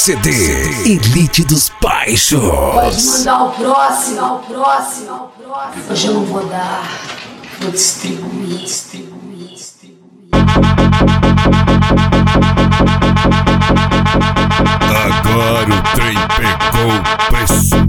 CD Elite dos Baixos. Pode mandar o próximo. Hoje eu não vou dar, vou distribuir. Agora o trem pegou o preço.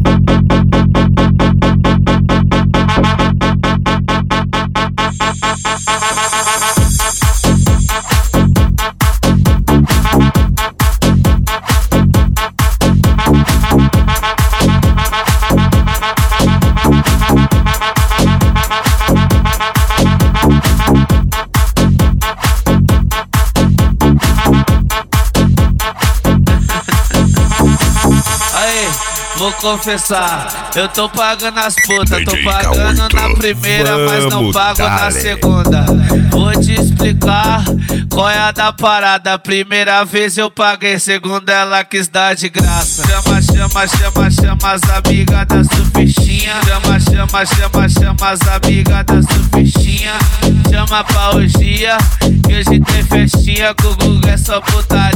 Vou confessar, eu tô pagando as putas, tô pagando na primeira, mas não pago na segunda. Vou te explicar qual é a da parada. Primeira vez eu paguei, segunda ela quis dar de graça. Chama as amigas da surfistinha. Chama as amigas da surfistinha. Chama pra orgia, que hoje tem festinha. Com o Google é só putaria.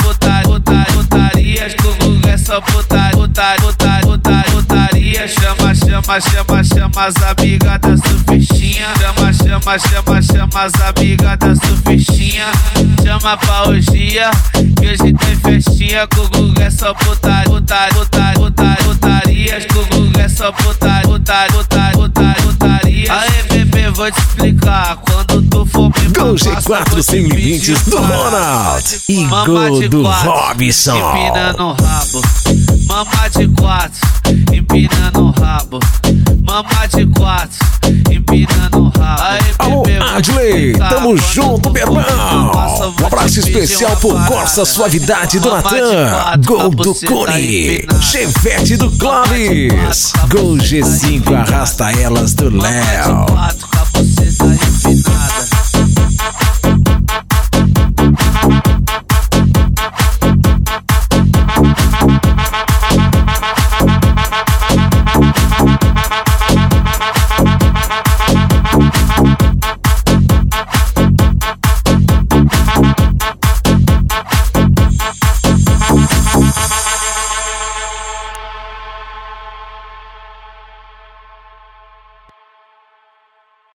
Com o Google é só putaria. Chama as amigas da surfistinha. Chama as amigas da surfistinha. Chama pra orgia, que hoje tem festinha. Com o Google é só putaria. Com o Google é só putaria. Aê, bebê, vou te explicar. Quando tu for me Gol G4 sem limites do Ronald e gol do Robson. Empinando o rabo. Mama de 4, empinando o rabo. Mama de 4, empinando o rabo. Alô, Adley, tamo junto, meu irmão. Um abraço especial por Corsa Suavidade do Natan. Gol do Cone, Chevette do Clóvis. Gol G5 Arrasta Elas do Léo.